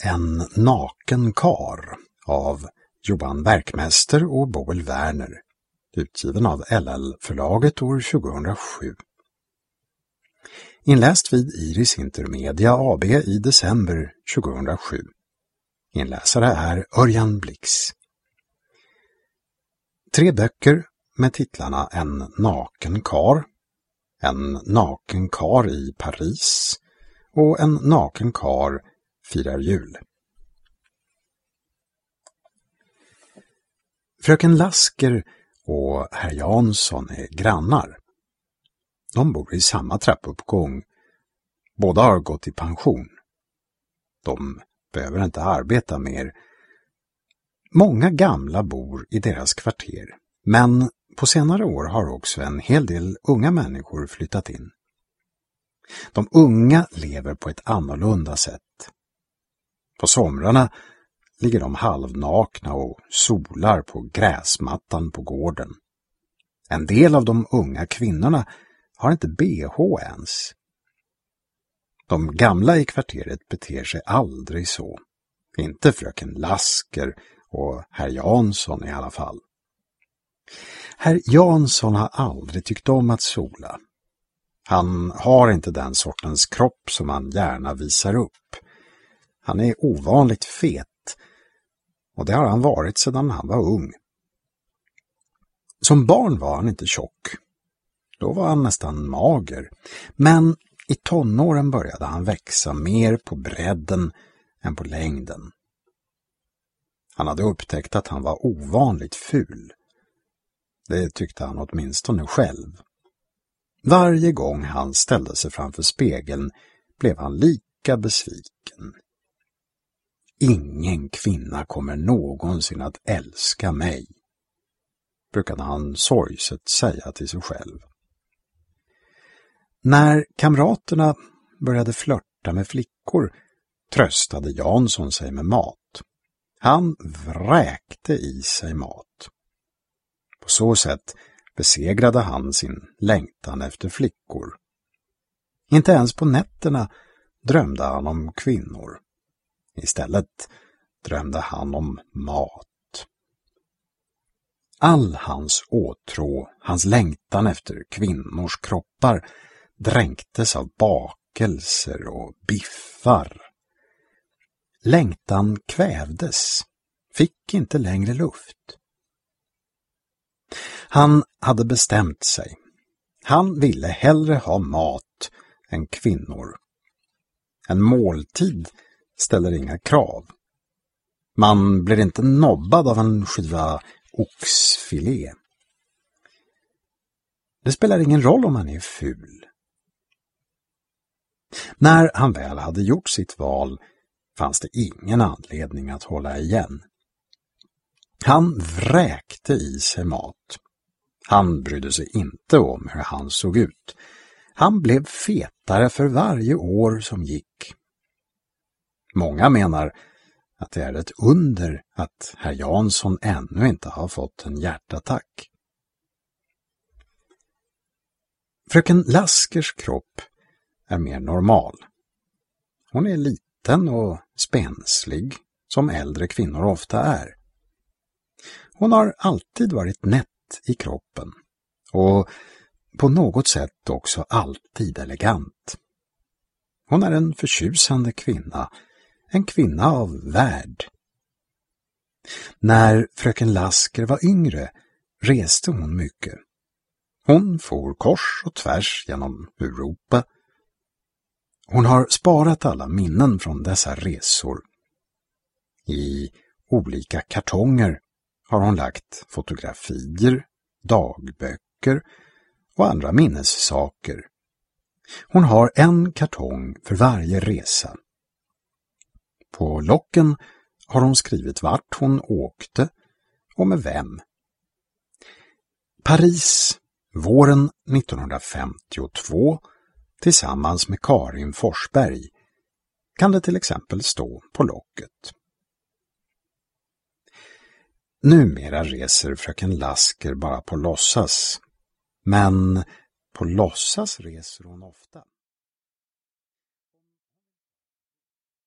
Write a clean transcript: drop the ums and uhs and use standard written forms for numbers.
En naken kar av Johan Werkmäster och Boel Werner, utgiven av LL-förlaget år 2007. Inläst vid Iris Intermedia AB i december 2007. Inläsare är Örjan Blix. 3 böcker med titlarna En naken kar i Paris och En naken kar firar jul. Fröken Lasker och herr Jansson är grannar. De bor i samma trappuppgång. Båda har gått i pension. De behöver inte arbeta mer. Många gamla bor i deras kvarter, men på senare år har också en hel del unga människor flyttat in. De unga lever på ett annorlunda sätt. På somrarna ligger de halvnakna och solar på gräsmattan på gården. En del av de unga kvinnorna har inte BH ens. De gamla i kvarteret beter sig aldrig så. Inte fröken Lasker och herr Jansson i alla fall. Herr Jansson har aldrig tyckt om att sola. Han har inte den sortens kropp som han gärna visar upp. Han är ovanligt fet, och det har han varit sedan han var ung. Som barn var han inte tjock. Då var han nästan mager, men i tonåren började han växa mer på bredden än på längden. Han hade upptäckt att han var ovanligt ful. Det tyckte han åtminstone själv. Varje gång han ställde sig framför spegeln blev han lika besviken. Ingen kvinna kommer någonsin att älska mig, brukade han sorgset säga till sig själv. När kamraterna började flörta med flickor tröstade Jansson sig med mat. Han vräkte i sig mat. På så sätt besegrade han sin längtan efter flickor. Inte ens på nätterna drömde han om kvinnor. Istället drömde han om mat. All hans åtrå, hans längtan efter kvinnors kroppar dränktes av bakelser och biffar. Längtan kvävdes, fick inte längre luft. Han hade bestämt sig. Han ville hellre ha mat än kvinnor. En måltid ställer inga krav. Man blir inte nobbad av en skiva oxfilé. Det spelar ingen roll om man är ful. När han väl hade gjort sitt val fanns det ingen anledning att hålla igen. Han vräkte i sig mat. Han brydde sig inte om hur han såg ut. Han blev fetare för varje år som gick. Många menar att det är ett under att herr Jansson ännu inte har fått en hjärtattack. Fröken Laskers kropp är mer normal. Hon är liten och spenslig, som äldre kvinnor ofta är. Hon har alltid varit nätt i kroppen och på något sätt också alltid elegant. Hon är en förtjusande kvinna, en kvinna av värld. När fröken Lasker var yngre reste hon mycket. Hon for kors och tvärs genom Europa. Hon har sparat alla minnen från dessa resor. I olika kartonger har hon lagt fotografier, dagböcker och andra minnessaker. Hon har en kartong för varje resa. På locken har hon skrivit vart hon åkte och med vem. Paris, våren 1952, tillsammans med Karin Forsberg, kan det till exempel stå på locket. Numera reser fröken Lasker bara på låtsas, men på låtsas reser hon ofta.